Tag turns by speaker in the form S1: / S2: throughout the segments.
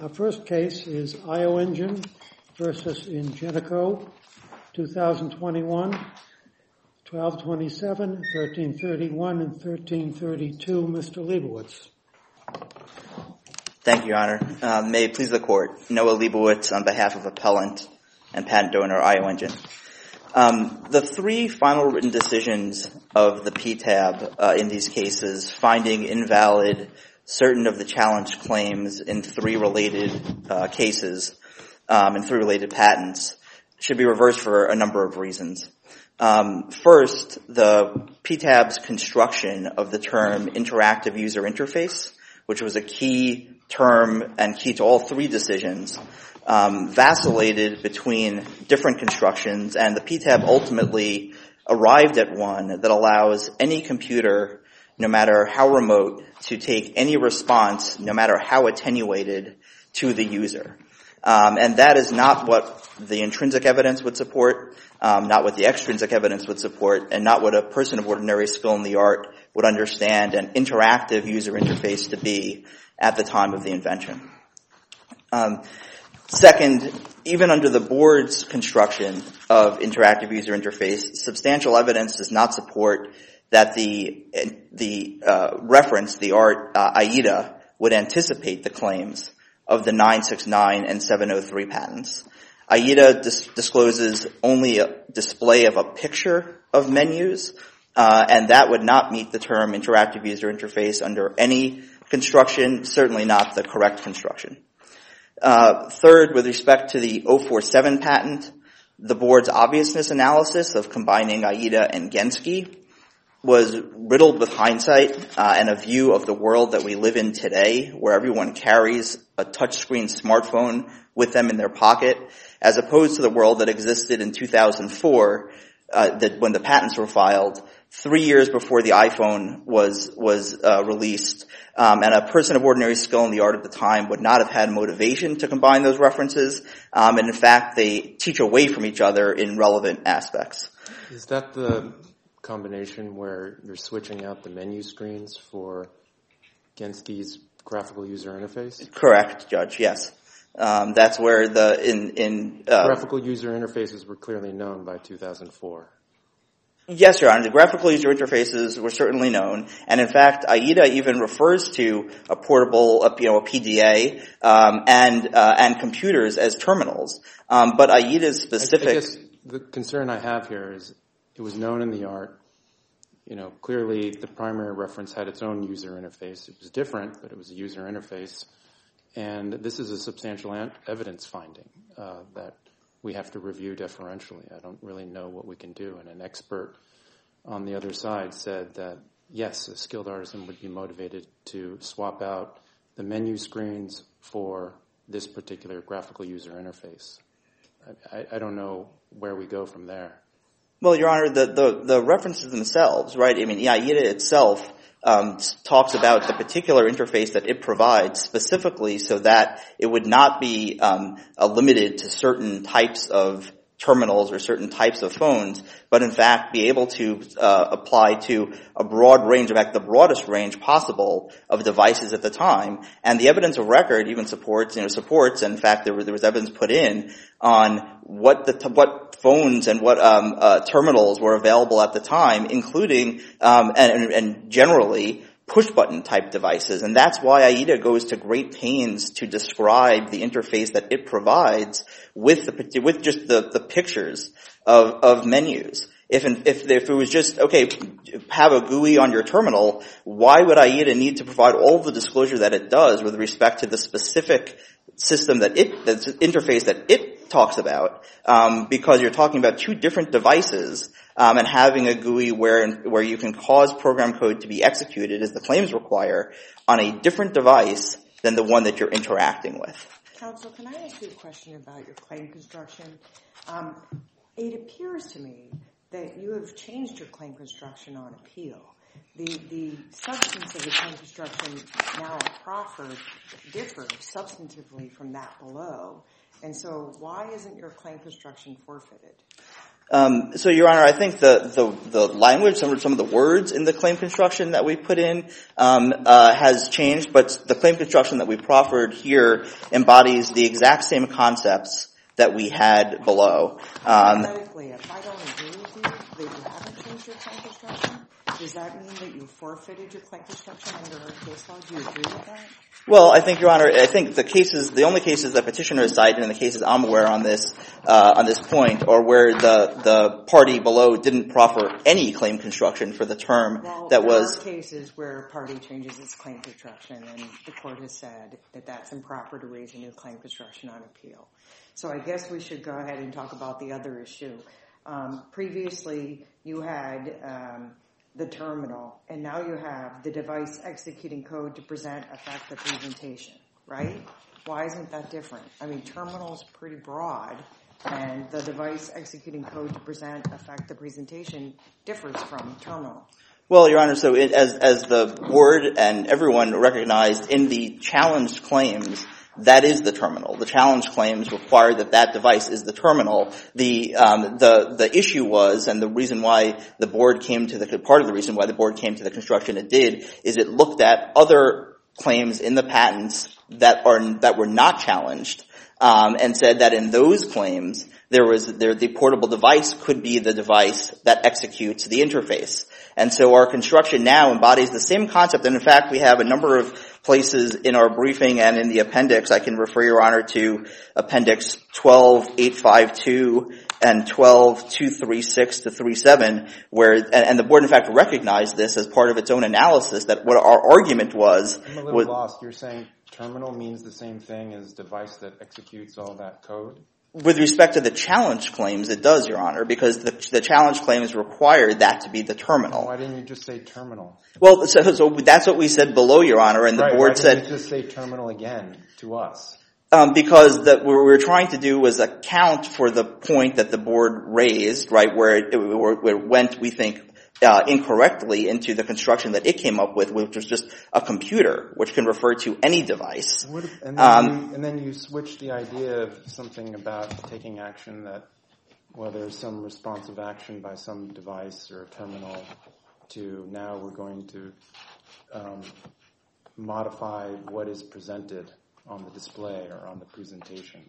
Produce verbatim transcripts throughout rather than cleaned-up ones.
S1: Our first case is IOEngine versus Ingenico, twenty twenty-one, twelve twenty-seven, thirteen thirty-one, and thirteen thirty-two. Mister Leibowitz.
S2: Thank you, Your Honor. Uh, may it please the Court. Noah Leibowitz on behalf of Appellant and Patent Donor IOEngine. Um, the three final written decisions of the P T A B uh, in these cases, finding invalid certain of the challenged claims in three related uh, cases um, and three related patents, should be reversed for a number of reasons. Um, first, the P T A B's construction of the term interactive user interface, which was a key term and key to all three decisions, um, vacillated between different constructions, and the P T A B ultimately arrived at one that allows any computer, no matter how remote, to take any response, no matter how attenuated, to the user. Um, and that is not what the intrinsic evidence would support, um, not what the extrinsic evidence would support, and not what a person of ordinary skill in the art would understand an interactive user interface to be at the time of the invention. Um, second, even under the board's construction of interactive user interface, substantial evidence does not support that the the uh, reference, the art uh, AIDA, would anticipate the claims of the nine sixty-nine and seven oh three patents. AIDA dis- discloses only a display of a picture of menus, uh, and that would not meet the term interactive user interface under any construction, certainly not the correct construction. Uh, third, with respect to the oh forty-seven patent, the board's obviousness analysis of combining AIDA and Genski was riddled with hindsight uh, and a view of the world that we live in today, where everyone carries a touchscreen smartphone with them in their pocket, as opposed to the world that existed in two thousand four, uh, that when the patents were filed, three years before the iPhone was was uh, released, um, and a person of ordinary skill in the art at the time would not have had motivation to combine those references, um, and in fact, they teach away from each other in relevant aspects.
S3: Is that the combination where you're switching out the menu screens for Genski's graphical user interface?
S2: Correct, Judge, yes. Um, that's where the in in uh,
S3: graphical user interfaces were clearly known by two thousand four.
S2: Yes, Your Honor. The graphical user interfaces were certainly known, and in fact, AIDA even refers to a portable, a, you know, a P D A um, and uh, and computers as terminals. Um, but AIDA's specific.
S3: I, I guess the concern I have here is it was known in the art. You know, clearly the primary reference had its own user interface. It was different, but it was a user interface. And this is a substantial an- evidence finding uh, that we have to review deferentially. I don't really know what we can do. And an expert on the other side said that, yes, a skilled artisan would be motivated to swap out the menu screens for this particular graphical user interface. I, I, I don't know where we go from there.
S2: Well, Your Honor, the, the, the references themselves, right? I mean, yeah, AIDA itself um, talks about the particular interface that it provides specifically so that it would not be um, uh, limited to certain types of terminals or certain types of phones, but in fact be able to uh, apply to a broad range, in fact the broadest range possible of devices at the time. And the evidence of record even supports, you know, supports, and in fact there was, there was evidence put in on what the, what phones and what um, uh, terminals were available at the time, including um, and, and generally push-button type devices. And that's why AIDA goes to great pains to describe the interface that it provides with the with just the, the pictures of, of menus. If, if if it was just, okay, have a G U I on your terminal, why would AIDA need to provide all the disclosure that it does with respect to the specific system that it, the interface that it talks about? Um, because you're talking about two different devices, um, and having a G U I where where you can cause program code to be executed, as the claims require, on a different device than the one that you're interacting with.
S4: Counsel, can I ask you a question about your claim construction? Um, it appears to me that you have changed your claim construction on appeal. The the substance of the claim construction now proffered differs substantively from that below. And so why isn't your claim construction forfeited?
S2: Um, so, Your Honor, I think the, the, the language, some of, some of the words in the claim construction that we put in um, uh, has changed, but the claim construction that we proffered here embodies the exact same concepts that we had below. Um,
S4: Hypothetically, if I don't agree with you that you haven't changed your claim construction, does that mean that you forfeited your claim construction under our case law? Do you agree with that?
S2: Well, I think, Your Honor, I think the cases, the only cases that petitioner has cited, and the cases I'm aware on this, uh, on this point, are where the, the party below didn't proffer any claim construction for the term
S4: well,
S2: that
S4: there
S2: was.
S4: There are cases where a party changes its claim construction, and the court has said that that's improper to raise a new claim construction on appeal. So I guess we should go ahead and talk about the other issue. Um, previously, you had, um, the terminal, and now you have the device executing code to present, affect the presentation, right? Why isn't that different? I mean, terminal is pretty broad, and the device executing code to present, affect the presentation differs from terminal.
S2: Well, Your Honor, so it, as, as the board and everyone recognized in the challenged claims, that is the terminal. The challenge claims require that that device is the terminal. The um, the the issue was, and the reason why the board came to the part of the reason why the board came to the construction it did is it looked at other claims in the patents that are that were not challenged um, and said that in those claims there was there the portable device could be the device that executes the interface. And so our construction now embodies the same concept. And in fact, we have a number of places in our briefing and in the appendix. I can refer Your Honor to Appendix twelve eight fifty-two and twelve two thirty-six to thirty-seven, where, and, and the board in fact recognized this as part of its own analysis, that what our argument was.
S3: I'm a little
S2: was,
S3: lost. You're saying terminal means the same thing as device that executes all that code?
S2: With respect to the challenge claims, it does, Your Honor, because the, the challenge claims require that to be the terminal.
S3: Why didn't you just say terminal?
S2: Well, so, so that's what we said below, Your Honor, and the
S3: right,
S2: board
S3: why
S2: said.
S3: Why didn't you just say terminal again to us?
S2: Um, because that what we were trying to do was account for the point that the board raised, right, where it, it, where it went, we think, uh, incorrectly into the construction that it came up with, which was just a computer, which can refer to any device.
S3: What if, and, then
S2: um,
S3: you, and then you switch the idea of something about taking action that, well, there's some responsive action by some device or terminal to now we're going to um, modify what is presented on the display or on the presentation.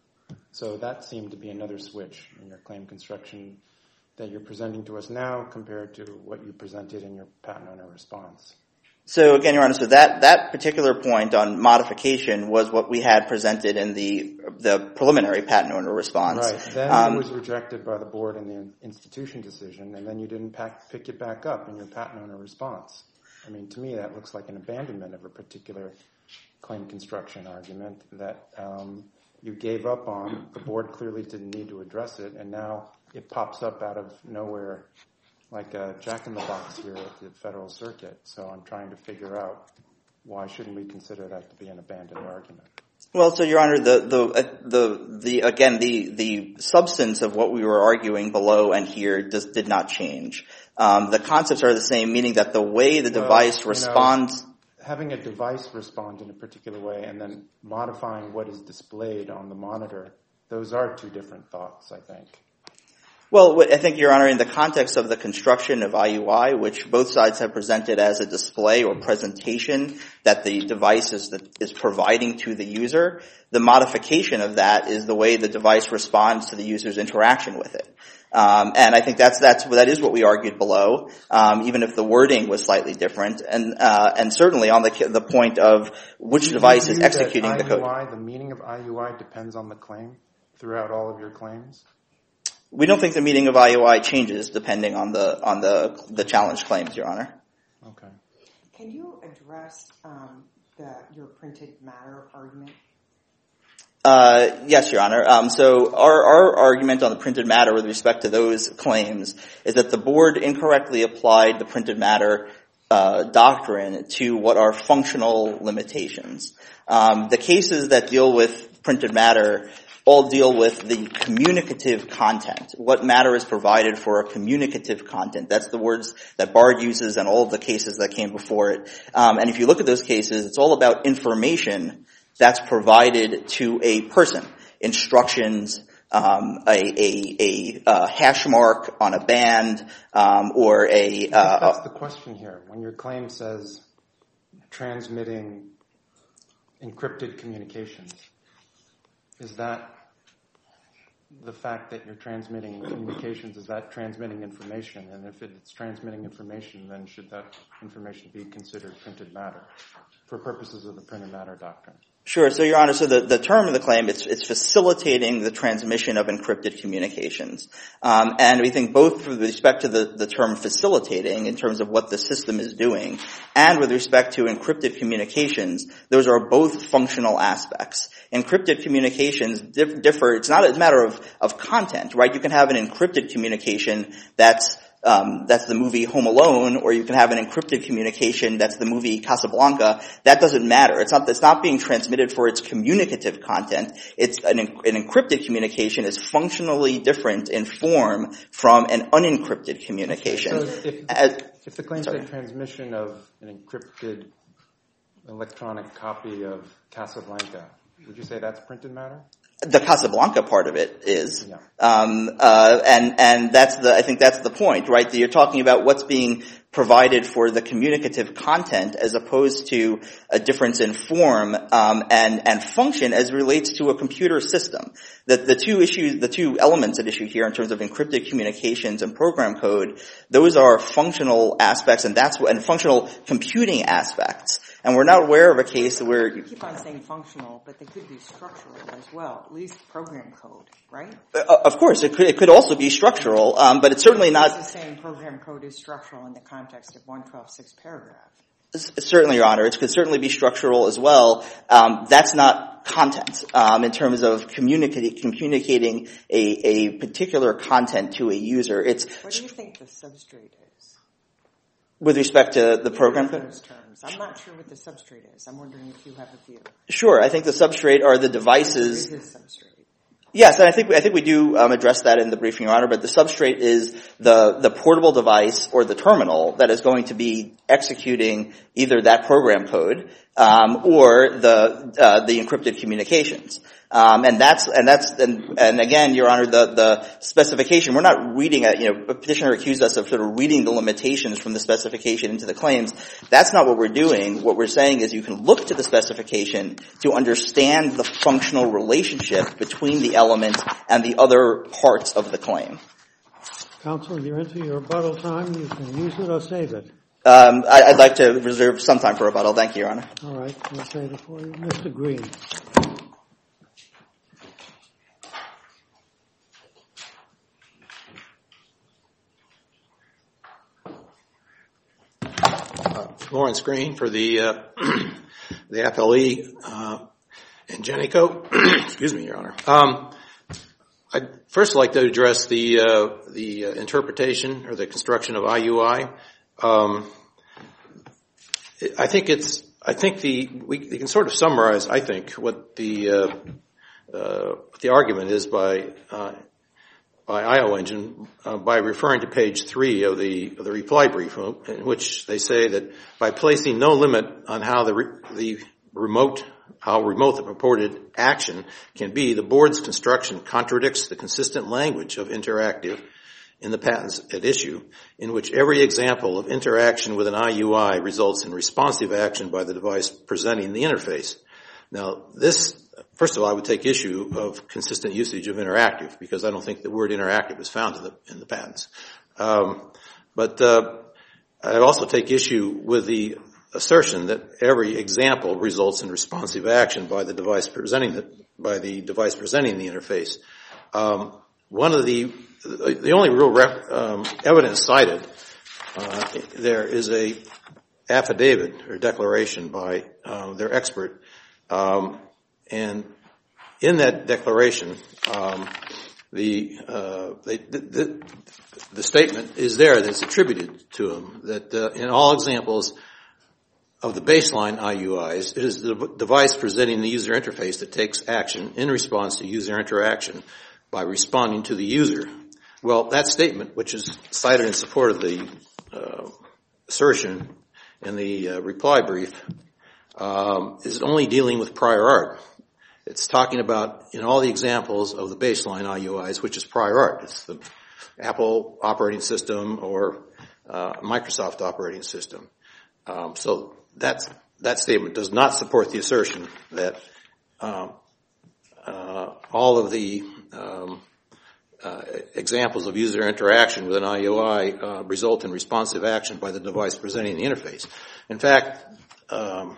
S3: So that seemed to be another switch in your claim construction that you're presenting to us now compared to what you presented in your patent owner response.
S2: So again, Your Honor, so that, that particular point on modification was what we had presented in the the preliminary patent owner response.
S3: Right. Then um, it was rejected by the board in the institution decision, and then you didn't pack, pick it back up in your patent owner response. I mean, to me, that looks like an abandonment of a particular claim construction argument that um, you gave up on. The board clearly didn't need to address it, and now it pops up out of nowhere like a jack-in-the-box here at the Federal Circuit. So I'm trying to figure out why shouldn't we consider that to be an abandoned argument.
S2: Well, so Your Honor, the the uh, the the again the the substance of what we were arguing below and here does did not change. Um, the concepts are the same, meaning that the way the
S3: well,
S2: device responds.
S3: Know, having a device respond in a particular way and then modifying what is displayed on the monitor, those are two different thoughts, I think.
S2: Well, I think, Your Honor, in the context of the construction of I U I, which both sides have presented as a display or presentation that the device is, the, is providing to the user, the modification of that is the way the device responds to the user's interaction with it. Um, and I think that's, that's, that is what we argued below, um, even if the wording was slightly different. And, uh, and certainly on the, the point of which device is executing the code.
S3: I U I, the meaning of I U I depends on the claim throughout all of your claims?
S2: We don't think the meaning of I U I changes depending on the, on the, the challenge claims, Your Honor.
S3: Okay.
S4: Can you address, um, the, your printed matter argument?
S2: Uh, yes, Your Honor. Um, so our, our argument on the printed matter with respect to those claims is that the board incorrectly applied the printed matter uh, doctrine to what are functional limitations. Um, the cases that deal with printed matter all deal with the communicative content. What matter is provided for a communicative content. That's the words that Bard uses and all of the cases that came before it. Um, and if you look at those cases, it's all about information that's provided to a person. Instructions, um, a, a, a uh, hash mark on a band um, or a... Uh,
S3: that's the question here. When your claim says transmitting encrypted communications, is that the fact that you're transmitting communications, is that transmitting information? And if it's transmitting information, then should that information be considered printed matter for purposes of the printed matter doctrine?
S2: Sure. So, Your Honor, so the, the term of the claim, it's, it's facilitating the transmission of encrypted communications. Um, and we think both with respect to the, the term facilitating in terms of what the system is doing and with respect to encrypted communications, those are both functional aspects. Encrypted communications dif- differ. It's not a matter of, of content, right? You can have an encrypted communication that's Um, that's the movie Home Alone, or you can have an encrypted communication that's the movie Casablanca. That doesn't matter. It's not, it's not being transmitted for its communicative content. It's an, an encrypted communication is functionally different in form from an unencrypted communication.
S3: Okay, so if,
S2: As,
S3: if the claim
S2: sorry.
S3: said transmission of an encrypted electronic copy of Casablanca, would you say that's printed matter?
S2: The Casablanca part of it is,
S3: Yeah.
S2: um, uh, and and that's the I think that's the point, right? That you're talking about what's being provided for the communicative content as opposed to a difference in form um, and and function as relates to a computer system. That the two issues, the two elements at issue here in terms of encrypted communications and program code, those are functional aspects, and that's what, and functional computing aspects. And we're not aware of a case where
S4: you keep on saying functional, but they could be structural as well. At least program code, right?
S2: Uh, of course, it could it could also be structural, um, but it's certainly not.
S4: This is saying program code is structural in the context of one twelve six paragraph.
S2: Certainly, Your Honor, it could certainly be structural as well. Um, that's not content um, in terms of communicating communicating a, a particular content to a user. It's
S4: what do you think the substrate is
S2: with respect to the program code?
S4: Those terms. I'm not sure what the substrate is. I'm wondering if you have a view.
S2: Sure, I think the substrate are the devices.
S4: What is a substrate?
S2: Yes, and I think I think we do um, address that in the briefing, Your Honor. But the substrate is the the portable device or the terminal that is going to be executing either that program code um, or the uh, the encrypted communications. Um, and that's and that's and, and again, Your Honor, the the specification. We're not reading it. You know, a petitioner accused us of sort of reading the limitations from the specification into the claims. That's not what we're doing. What we're saying is you can look to the specification to understand the functional relationship between the element and the other parts of the claim.
S1: Counsel, you're into your rebuttal time. You can use it or save it.
S2: Um, I, I'd like to reserve some time for rebuttal. Thank you, Your Honor.
S1: All right, we'll save it for you. Mister Green.
S5: Lawrence Green for the uh, the F L E uh, and Ingenico. Excuse me, Your Honor. Um, I'd first like to address the uh, the uh, interpretation or the construction of I U I. Um, I think it's. I think the we, we can sort of summarize. I think what the uh, uh, the argument is by. Uh, by IOEngine uh, by referring to page three of the of the reply brief, in which they say that by placing no limit on how the re, the remote how remote the purported action can be, the board's construction contradicts the consistent language of interactive in the patents at issue, in which every example of interaction with an I U I results in responsive action by the device presenting the interface. Now, this, first of all, I would take issue of consistent usage of interactive, because I don't think the word interactive is found in the, in the patents. Um, but uh, I'd also take issue with the assertion that every example results in responsive action by the device presenting the, by the device presenting the interface. Um, one of the the only real ref, um, evidence cited uh, there is a affidavit or declaration by uh, their expert. Um, and in that declaration, um, the, uh, they, the, the the statement is there that's attributed to them that uh, in all examples of the baseline I U Is, it is the device presenting the user interface that takes action in response to user interaction by responding to the user. Well, that statement, which is cited in support of the uh, assertion in the uh, reply brief, Um, is only dealing with prior art. It's talking about, in all the examples of the baseline I U Is, which is prior art. It's the Apple operating system or uh, Microsoft operating system. Um, so that's, that statement does not support the assertion that um, uh, all of the um, uh, examples of user interaction with an I U I uh, result in responsive action by the device presenting the interface. In fact, um,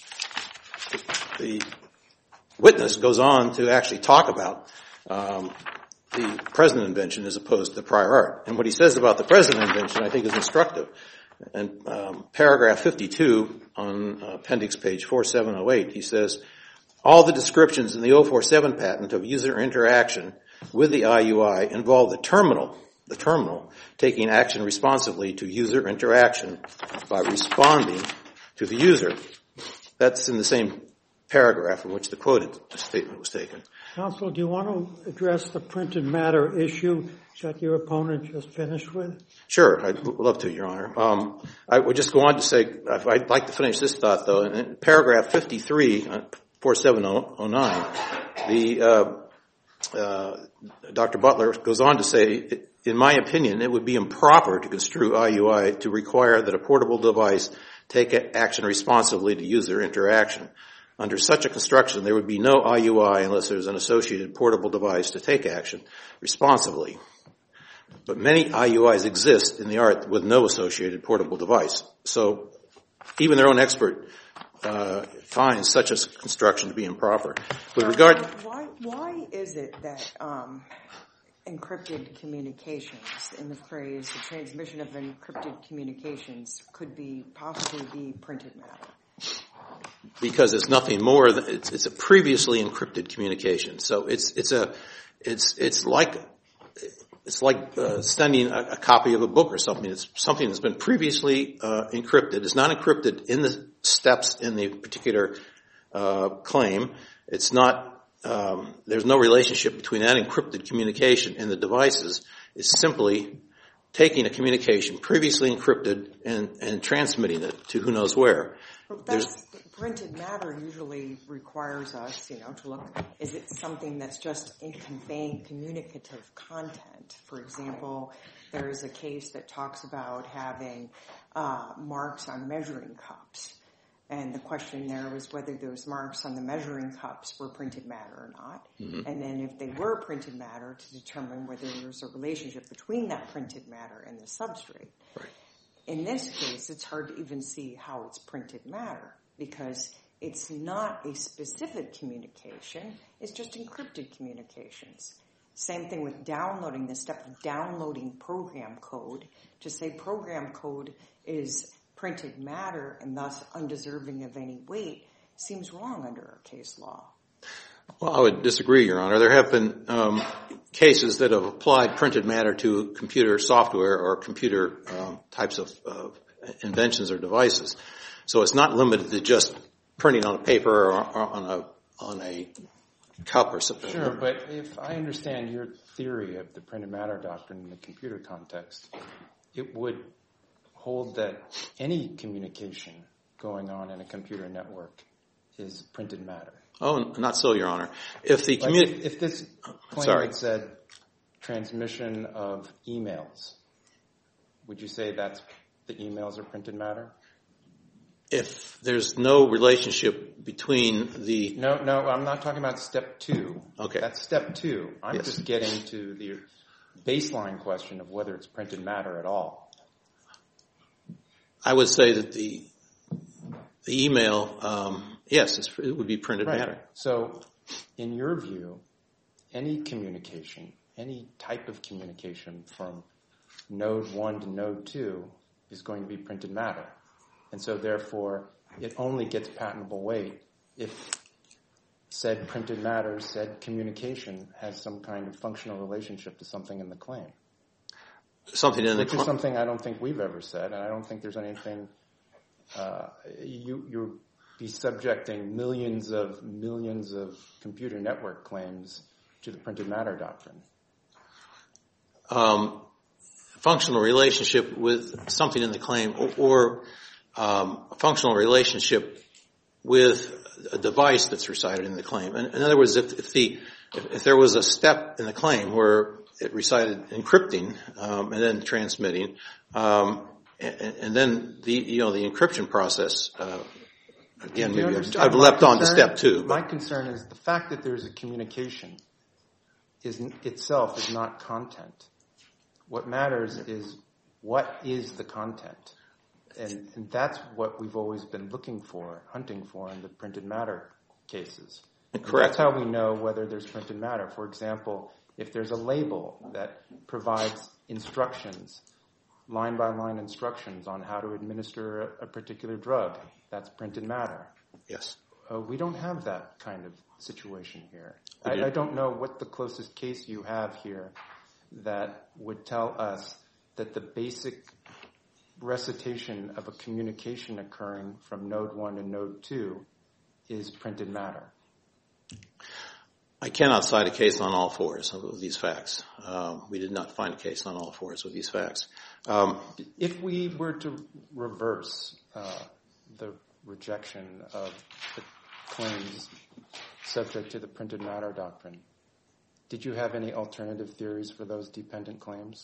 S5: the witness goes on to actually talk about um, the present invention as opposed to the prior art. And what he says about the present invention, I think, is instructive. And um, paragraph fifty-two on appendix page four seven oh eight, he says, all the descriptions in the oh four seven patent of user interaction with the I U I involve the terminal, the terminal, taking action responsively to user interaction by responding to the user. That's in the same paragraph in which the quoted statement was taken.
S1: Counsel, do you want to address the printed matter issue that your opponent just finished with?
S5: Sure, I'd love to, Your Honor. Um, I would just go on to say, I'd like to finish this thought, though. In paragraph fifty-three, four seven oh nine, the uh, uh, Doctor Butler goes on to say, in my opinion, it would be improper to construe I U I to require that a portable device take action responsively to user interaction. Under such a construction, there would be no I U I unless there's an associated portable device to take action responsively. But many I U Is exist in the art with no associated portable device. So even their own expert uh, finds such a construction to be improper. With regard,
S4: why why is it that um, encrypted communications, in the phrase the transmission of encrypted communications, could be possibly be printed matter?
S5: Because it's nothing more than it's, it's a previously encrypted communication. So it's it's a it's it's like it's like uh, sending a, a copy of a book or something. It's something that's been previously uh, encrypted. It's not encrypted in the steps in the particular uh, claim. It's not. Um, there's no relationship between that encrypted communication and the devices. It's simply taking a communication previously encrypted and, and transmitting it to who knows where.
S4: That's, printed matter usually requires us, you know, to look, is it something that's just in conveying communicative content? For example, there is a case that talks about having uh, marks on measuring cups. And the question there was whether those marks on the measuring cups were printed matter or not. Mm-hmm. And then if they were printed matter, to determine whether there's a relationship between that printed matter and the substrate.
S5: Right.
S4: In this case, it's hard to even see how it's printed matter because it's not a specific communication. It's just encrypted communications. Same thing with downloading, the step of downloading program code. To say program code is printed matter and thus undeserving of any weight seems wrong under our case law.
S5: Well, I would disagree, Your Honor. There have been um, cases that have applied printed matter to computer software or computer um, types of uh, inventions or devices. So it's not limited to just printing on a paper or, or on a on a cup or something.
S3: Sure, but if I understand your theory of the printed matter doctrine in the computer context, it would hold that any communication going on in a computer network is printed matter.
S5: Oh, not so, Your Honor. If the
S3: like
S5: communi-
S3: if this claim
S5: Sorry.
S3: had said transmission of emails, would you say that's the emails are printed matter?
S5: If there's no relationship between the...
S3: No, no, I'm not talking about step two.
S5: Okay.
S3: That's step two. I'm
S5: Yes.
S3: just getting to the baseline question of whether it's printed matter at all.
S5: I would say that the the email, um, yes, it's, it would be printed
S3: Right.
S5: matter.
S3: So, in your view, any communication, any type of communication from node one to node two is going to be printed matter. And so, therefore, it only gets patentable weight if said printed matter, said communication has some kind of functional relationship to something in the claim.
S5: Something in the
S3: Which is
S5: cl-
S3: something I don't think we've ever said, and I don't think there's anything... Uh, you, you'll be subjecting millions of millions of computer network claims to the printed matter doctrine.
S5: Um, functional relationship with something in the claim, or, or um, a functional relationship with a device that's recited in the claim. In, in other words, if, if the if, if there was a step in the claim where it recited encrypting um, and then transmitting, um, and, and then the you know the encryption process. Uh, again, maybe I've, I've leapt on to step two.
S3: My concern is the fact that there's a communication is itself is not content. What matters is what is the content. And, and that's what we've always been looking for, hunting for in the printed matter cases.
S5: Correct.
S3: That's how we know whether there's printed matter. For example, if there's a label that provides instructions, line-by-line instructions on how to administer a, a particular drug, that's printed matter.
S5: Yes.
S3: Uh, we don't have that kind of situation here. I, I don't know what the closest case you have here that would tell us that the basic recitation of a communication occurring from node one to node two is printed matter.
S5: I cannot cite a case on all fours of these facts. Um, we did not find a case on all fours with these facts. Um,
S3: if we were to reverse uh, the rejection of the claims subject to the printed matter doctrine, did you have any alternative theories for those dependent claims?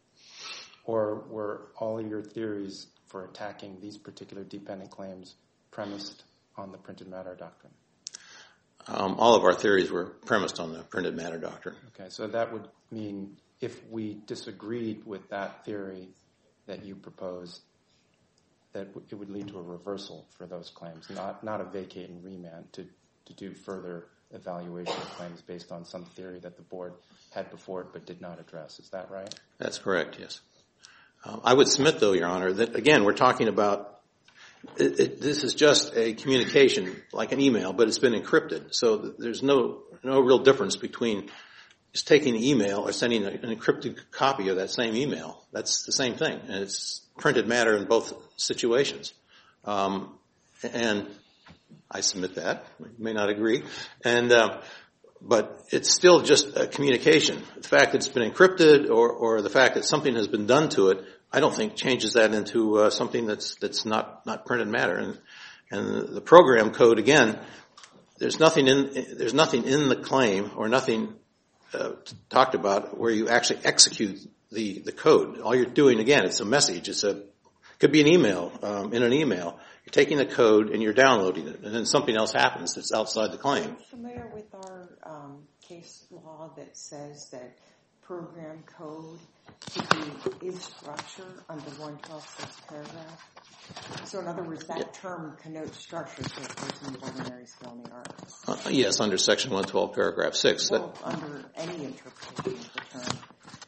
S3: Or were all of your theories for attacking these particular dependent claims premised on the printed matter doctrine?
S5: Um, all of our theories were premised on the printed matter doctrine.
S3: Okay, so that would mean if we disagreed with that theory that you proposed, that it would lead to a reversal for those claims, not not a vacate and remand to, to do further evaluation of claims based on some theory that the board had before it but did not address. Is that right?
S5: That's correct, yes. Um, I would submit, though, Your Honor, that, again, we're talking about it, it, this is just a communication like an email, but it's been encrypted. So there's no no real difference between just taking the email or sending an encrypted copy of that same email. That's the same thing, and it's printed matter in both situations. Um, and I submit that. You may not agree. And uh, but it's still just a communication. The fact that it's been encrypted or, or the fact that something has been done to it, I don't think changes that into uh, something that's that's not, not printed matter. And and the program code, again, there's nothing in there's nothing in the claim or nothing uh, talked about where you actually execute the the code. All you're doing, again, it's a message. It's a could be an email um, in an email. You're taking the code and you're downloading it, and then something else happens that's outside the claim.
S4: Are you familiar with our um, case law that says that program code should be is structure under one twelve six paragraph? So in other words, that yeah. term connotes structure to a person with ordinary skill in the art.
S5: Uh, yes, under section one twelve paragraph six.
S4: Well, that, under any interpretation of the term.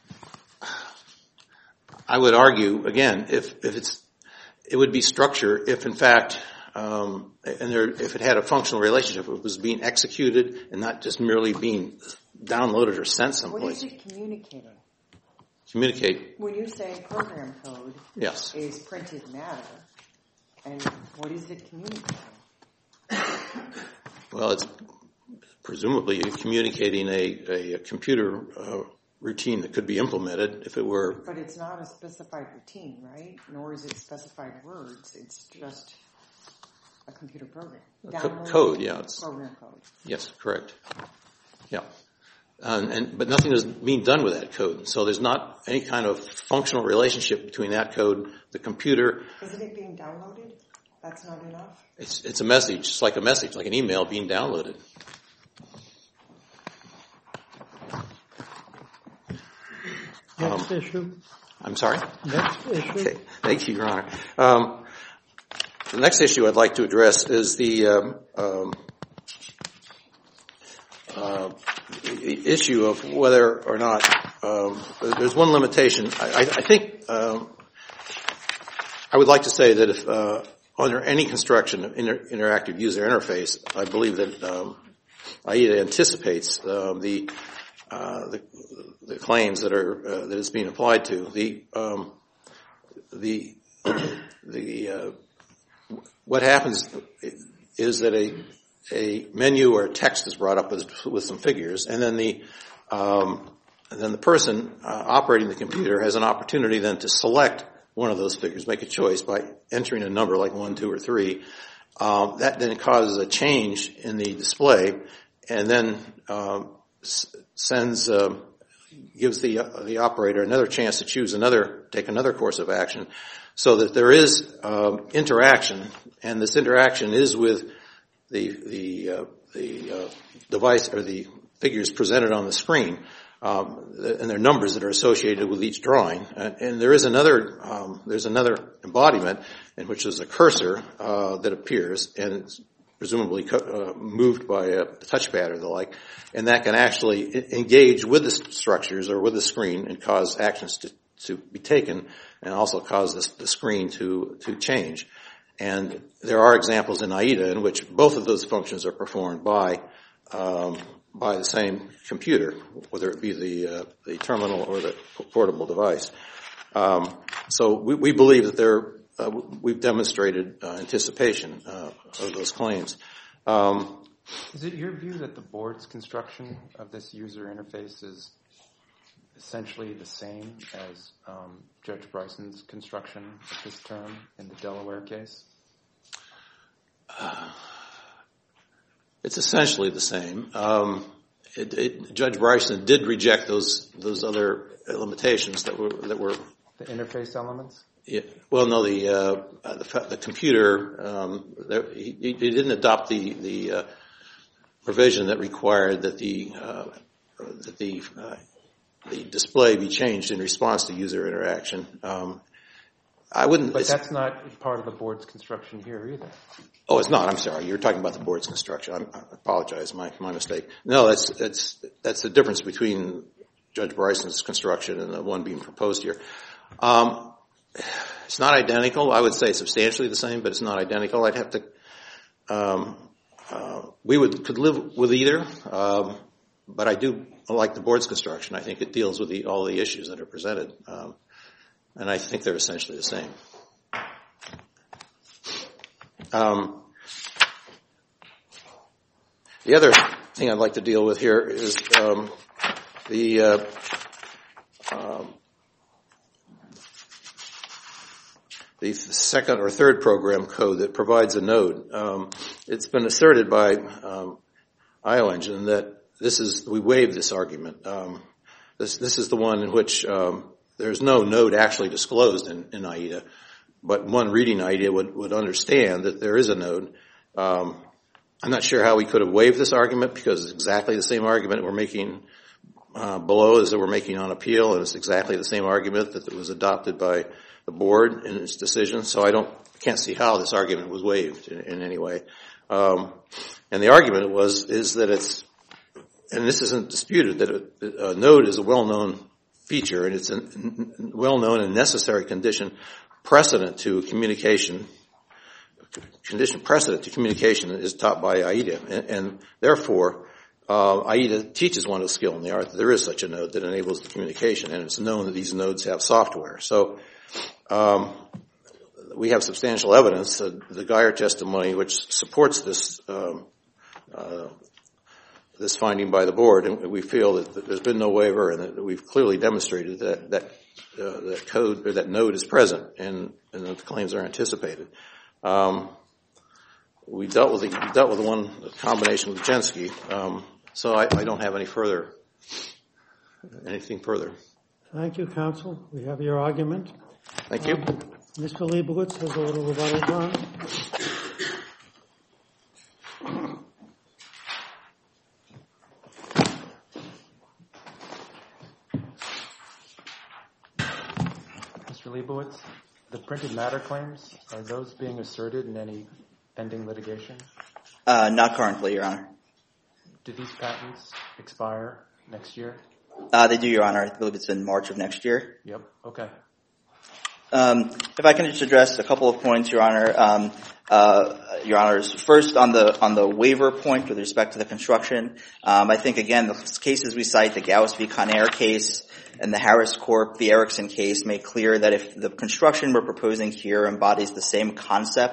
S5: I would argue, again, if, if it's it would be structure if, in fact, um, and there, if it had a functional relationship, if it was being executed and not just merely being downloaded or sent someplace.
S4: What is it communicating?
S5: Communicate.
S4: When you say program code
S5: yes.
S4: is printed matter, and what is it communicating?
S5: Well, it's presumably communicating a, a computer uh, routine that could be implemented if it were.
S4: But it's not a specified routine, right? Nor is it specified words. It's just a computer program.
S5: Co- code, yeah. It's,
S4: program code.
S5: Yes, correct. Yeah. And, and but nothing is being done with that code. So there's not any kind of functional relationship between that code, the computer.
S4: Isn't it being downloaded? That's not enough?
S5: It's it's a message. It's like a message, like an email being downloaded.
S1: Next um, issue.
S5: I'm sorry?
S1: Next issue.
S5: Okay. Thank you, Your Honor. Um, the next issue I'd like to address is the um, um, uh, issue of whether or not um, there's one limitation. I, I think um, I would like to say that if uh, under any construction of inter- interactive user interface, I believe that um, I E D A anticipates uh, the Uh, the, the claims that are uh, that it's being applied to. The um, the the uh, what happens is that a a menu or a text is brought up with with some figures, and then the um, and then the person uh, operating the computer has an opportunity then to select one of those figures, make a choice by entering a number like one, two, or three, um, that then causes a change in the display, and then um, s- sends uh, gives the uh, the operator another chance to choose another take another course of action, so that there is um, interaction, and this interaction is with the the uh, the uh, device or the figures presented on the screen, um, and their numbers that are associated with each drawing. And, and there is another um, there's another embodiment in which there's a cursor uh, that appears, and it's presumably co- uh, moved by a touchpad or the like, and that can actually I- engage with the structures or with the screen and cause actions to, to be taken, and also cause the, the screen to to change. And there are examples in AIDA in which both of those functions are performed by um, by the same computer, whether it be the uh, the terminal or the portable device. Um, so we, we believe that there uh, we've demonstrated uh, anticipation uh, of those claims. Um,
S3: Is it your view that the board's construction of this user interface is essentially the same as um, Judge Bryson's construction of this term in the Delaware case?
S5: Uh, it's essentially the same. Um, it, it, Judge Bryson did reject those those other limitations that were that were
S3: the interface elements.
S5: Yeah, well, no, the uh, the, the computer um, there, he, he didn't adopt the the uh, provision that required that the uh, that the uh, the display be changed in response to user interaction. Um, I wouldn't.
S3: But that's not part of the board's construction here either.
S5: Oh, it's not. I'm sorry. You're talking about the board's construction. I'm, I apologize. My my mistake. No, that's that's that's the difference between Judge Bryson's construction and the one being proposed here. Um, it's not identical. I would say substantially the same, but it's not identical. I'd have to. Um, uh, we would could live with either, um, but I do like the board's construction. I think it deals with the, all the issues that are presented. Um, And I think they're essentially the same. Um, the other thing I'd like to deal with here is um, the uh, um, the second or third program code that provides a node. Um, it's been asserted by um, IOEngine that this is we waived this argument. Um, this this is the one in which um, there's no node actually disclosed in, in AIDA, but one reading AIDA would, would understand that there is a node. Um, I'm not sure how we could have waived this argument because it's exactly the same argument we're making uh, below as that we're making on appeal, and it's exactly the same argument that was adopted by the board in its decision. So I don't can't see how this argument was waived in, in any way. Um, and the argument was is that it's, and this isn't disputed, that a, a node is a well-known feature, and it's a well-known and necessary condition precedent to communication. Condition precedent to communication is taught by AIDA, and, and therefore uh, AIDA teaches one of skill in the art that there is such a node that enables the communication, and it's known that these nodes have software. So um, we have substantial evidence, uh, the Geyer testimony, which supports this um, uh, this finding by the board, and we feel that there's been no waiver, and that we've clearly demonstrated that that uh, that code or that node is present, and, and that the claims are anticipated. Um, we dealt with the we dealt with the one the combination with Jensky, um, so I, I don't have any further anything further.
S1: Thank you, counsel. We have your argument.
S5: Thank you.
S1: Um, Mister Leibowitz has a little rebuttal time.
S3: Mister Leibowitz, the printed matter claims, are those being asserted in any pending litigation?
S2: Uh, not currently, Your Honor.
S3: Do these patents expire next year?
S2: Uh, they do, Your Honor. I believe it's in March of next year.
S3: Yep. Okay.
S2: Um, if I can just address a couple of points, Your Honor. Um, uh, Your Honors, first on the on the waiver point with respect to the construction, um, I think again the cases we cite, the Gauss v. Conair case and the Harris Corp, the Erickson case, make clear that if the construction we're proposing here embodies the same concept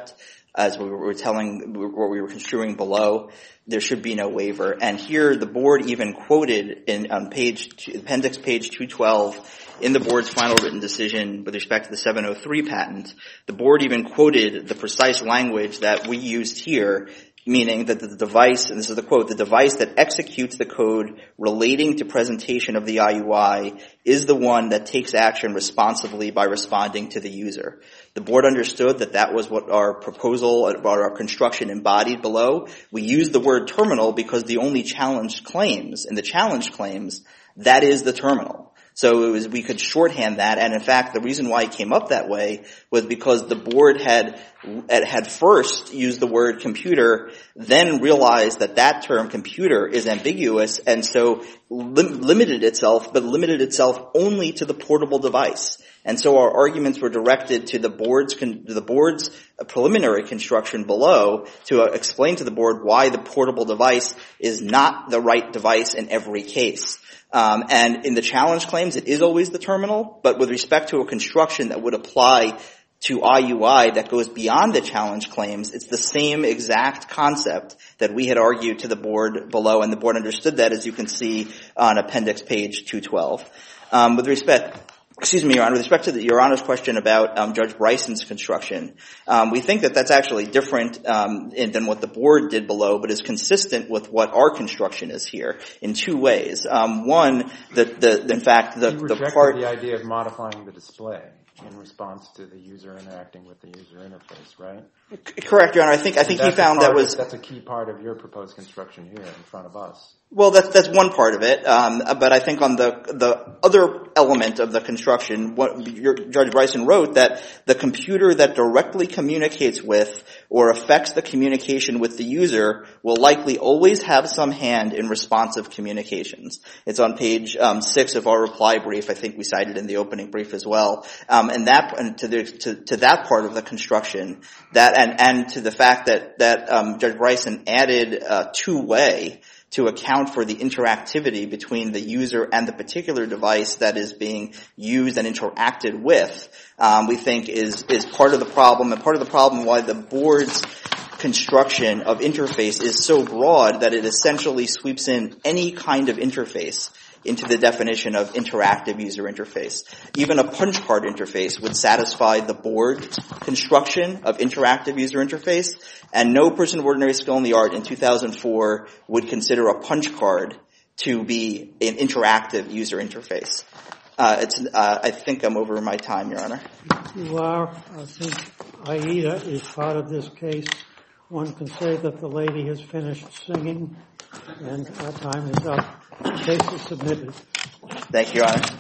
S2: as we were telling, what we were construing below, there should be no waiver. And here the board even quoted in on page, appendix page two twelve, in the board's final written decision with respect to the seven oh three patent, the board even quoted the precise language that we used here, meaning that the device, and this is the quote, the device that executes the code relating to presentation of the I U I is the one that takes action responsibly by responding to the user. The board understood that that was what our proposal, about our construction embodied below. We used the word terminal because the only challenged claims, in the challenged claims, that is the terminal. So it was, we could shorthand that, and in fact, the reason why it came up that way was because the board had had first used the word computer, then realized that that term computer is ambiguous, and so lim- limited itself, but limited itself only to the portable device. And so our arguments were directed to the board's con- the board's preliminary construction below to uh, explain to the board why the portable device is not the right device in every case. Um, and in the challenge claims, it is always the terminal, but with respect to a construction that would apply to I U I that goes beyond the challenge claims, it's the same exact concept that we had argued to the board below, and the board understood that, as you can see on appendix page two twelve. Um, with respect, excuse me, Your Honor, with respect to the, Your Honor's question about um, Judge Bryson's construction, um, we think that that's actually different um, in, than what the board did below, but is consistent with what our construction is here in two ways. Um, one, the, the, in fact, the,
S3: you
S2: the
S3: rejected
S2: part
S3: the idea of modifying the display in response to the user interacting with the user interface, right?
S2: Correct, Your Honor. I think I think he found that was
S3: that's a key part of your proposed construction here in front of us.
S2: Well, that's that's one part of it, um, but I think on the the other element of the construction, what your, Judge Bryson wrote that the computer that directly communicates with or affects the communication with the user will likely always have some hand in responsive communications. It's on page um, six of our reply brief. I think we cited in the opening brief as well, um, and that and to the to, to that part of the construction that and and to the fact that that um, Judge Bryson added uh, two-way to account for the interactivity between the user and the particular device that is being used and interacted with, um, we think is, is part of the problem, and part of the problem why the board's construction of interface is so broad that it essentially sweeps in any kind of interface into the definition of interactive user interface. Even a punch card interface would satisfy the board's construction of interactive user interface, and no person of ordinary skill in the art in two thousand four would consider a punch card to be an interactive user interface. Uh, it's, uh, I think I'm over my time, Your Honor.
S1: You are. I think AIDA is part of this case. One can say that the lady has finished singing, and our time is up. The case is submitted.
S2: Thank you, Your Honor.